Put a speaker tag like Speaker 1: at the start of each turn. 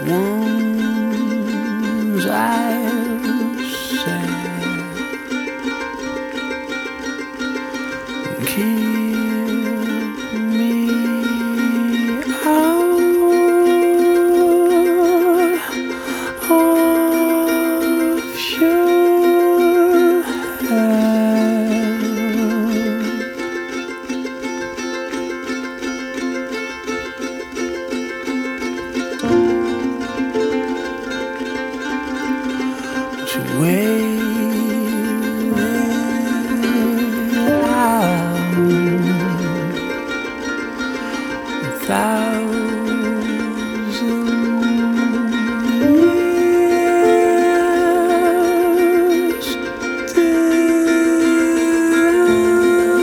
Speaker 1: ones I've said. Keep me out of your head. To wait out without